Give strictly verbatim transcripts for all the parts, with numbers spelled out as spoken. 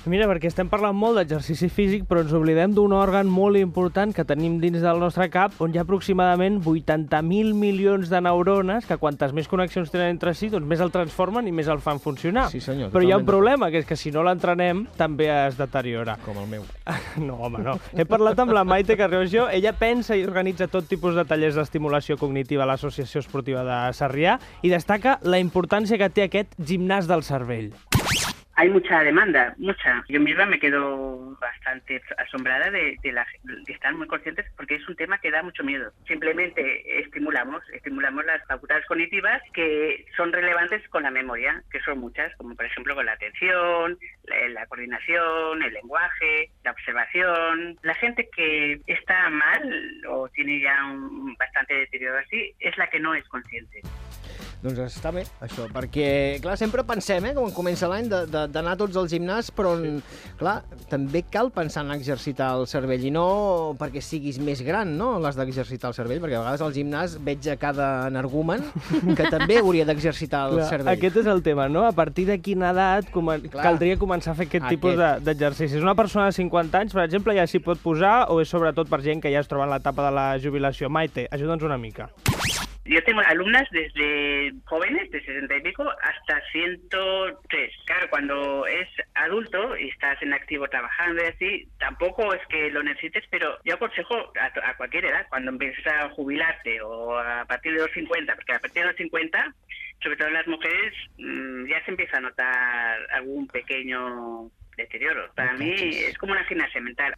Mira, perquè estem parlant molt d'exercici físic, però ens oblidem d'un òrgan molt important que tenim dins del nostre cap, on hi ha aproximadament vuitanta mil milions de neurones que quantes més connexions tenen entre si, doncs més el transformen i més el fan funcionar. Sí, senyor. Però hi ha un problema, que és que si no l'entrenem també es deteriora. Com el meu. No, home, no. He parlat amb la Maite Carriojo. Ella pensa i organitza tot tipus de tallers d'estimulació cognitiva a l'Associació Esportiva de Sarrià i destaca la importància que té aquest gimnàs del cervell. Hay mucha demanda, mucha. Yo misma me quedo bastante asombrada de, de, la, de estar muy conscientes porque es un tema que da mucho miedo. Simplemente estimulamos, estimulamos las facultades cognitivas que son relevantes con la memoria, que son muchas, como por ejemplo con la atención, la, la coordinación, el lenguaje, la observación. La gente que está mal o tiene ya un bastante deterioro así es la que no es consciente. Doncs està bé, això, perquè, clar, sempre pensem, eh, quan comença l'any, d'anar tots al gimnàs, però, clar, també cal pensar en exercitar el cervell, i no perquè siguis més gran, no?, l'has d'exercitar el cervell, perquè a vegades al gimnàs veig a cada energumen que també hauria d'exercitar el clar, cervell. Aquest és el tema, no? A partir de quina edat com caldria començar a fer aquest, aquest. tipus d'exercicis? Una persona de cinquanta anys, per exemple, ja s'hi pot posar, o és sobretot per gent que ja es troba en l'etapa de la jubilació? Maite, ajuda'ns una mica. Yo tengo alumnas desde jóvenes, de sesenta y pico, hasta ciento tres. Claro, cuando es adulto y estás en activo trabajando y así, tampoco es que lo necesites, pero yo aconsejo a, a cualquier edad, cuando empieces a jubilarte o a partir de los cincuenta, porque a partir de los cincuenta, sobre todo en las mujeres, mmm, ya se empieza a notar algún pequeño deterioro. Para mí es como una gimnasia mental.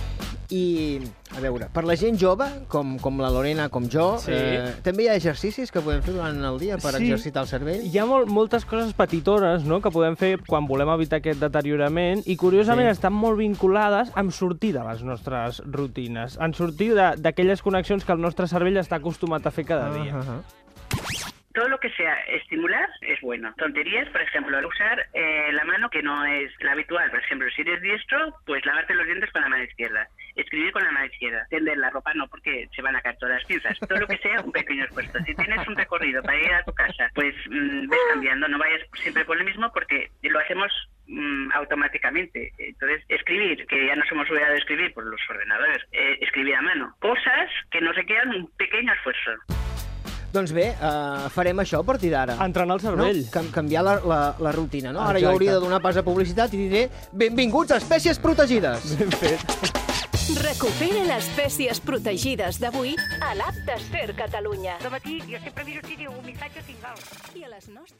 I, a veure, per la gent jove, com, com la Lorena, com jo, sí. eh, també hi ha exercicis que podem fer durant el dia per sí. exercitar el cervell? Hi ha molt, moltes coses petitones, no?, que podem fer quan volem evitar aquest deteriorament i, curiosament, sí. estan molt vinculades amb sortir de les nostres rutines, en sortir d'aquelles connexions que el nostre cervell està acostumat a fer cada dia. Uh -huh. Todo lo que sea estimular es bueno. Tonterías, por ejemplo, usar eh, la mano que no es la habitual. Por ejemplo, si eres diestro, pues lavarte los dientes con la mano izquierda. Escribir con la mano izquierda. Tender la ropa no, porque se van a caer todas las pinzas. Todo lo que sea un pequeño esfuerzo. Si tienes un recorrido para ir a tu casa, pues mmm, ves cambiando. No vayas siempre por lo mismo porque lo hacemos mmm, automáticamente. Entonces, escribir, que ya nos hemos olvidado de escribir por los ordenadores. Eh, escribir a mano. Cosas que nos requieran un pequeño esfuerzo. Doncs bé, uh, farem això a partir d'ara. Entrenar el cervell. No? Cam canviar la, la, la rutina, no? Exacte. Ara jo hauria de donar pas a publicitat i diré benvinguts a Espècies Protegides. Ben fet. Recupera les espècies protegides d'avui a l'app de Ser Catalunya. De matí jo sempre miro si diu un missatge final. I a les nostres...